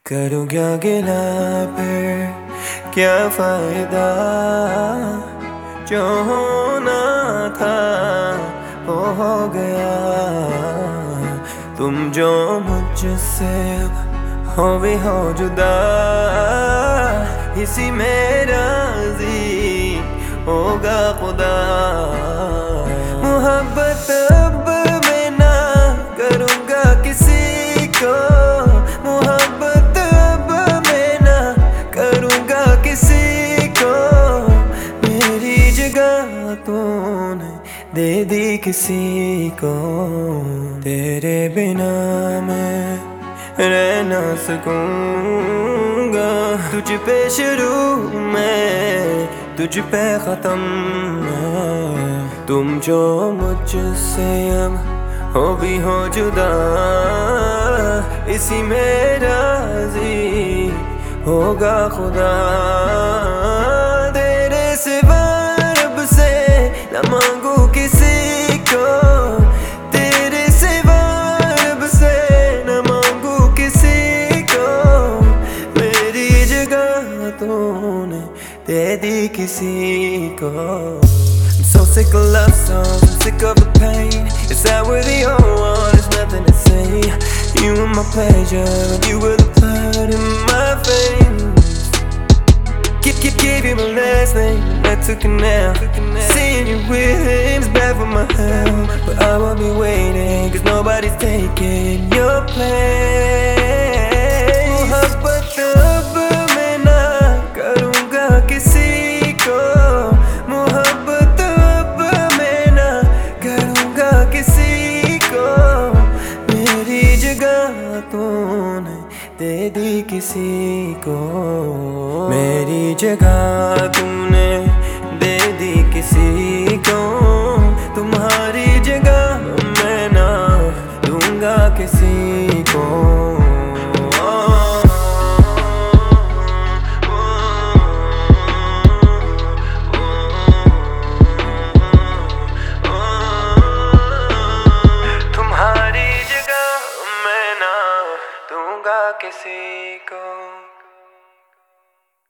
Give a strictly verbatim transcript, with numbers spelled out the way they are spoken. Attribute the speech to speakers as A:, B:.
A: करूँ क्या गिला फिर क्या फायदा, जो होना था वो हो गया। तुम जो मुझसे हो भी हो जुदा, इसी में राज़ी होगा खुदा। मोहब्बत अब मैं ना करूँगा किसी को, मोहब्बत अब मैं ना करूँगा किसी को। मेरी जगह तूने दे दी किसी को, तेरे बिना मैं रह ना सकूँगा। तुझ पे शुरू मैं, तुझ पे ख़त्म मैं। तुम जो मुझसे अब हो भी हो जुदा, इसी में राज़ी होगा खुदा। तेरे सिवा रब से न मांगू किसी को, तेरे सिवा रब से न मांगू किसी को। मेरी जगह तूने दे दी किसी को। I'm so sick of love songs, I'm sick of the pain. It's that we're the only one, there's nothing to say. You were my pleasure, you were the blood in my veins. Keep, keep, keep you my last name, I took it now. Seeing you with him is bad for my health, but I will be waiting, cause nobody's taking your place. मोहब्बत अब मैं ना करूँगा किसी को, मोहब्बत अब मैं ना करूँगा किसी को। मेरी जगह तूने दे दी किसी को, मेरी जगह तूने दे दी किसी को। तुम्हारी जगह मैं ना दूंगा किसी को। तुम्हारी जगह मैं ना दूंगा किसी को।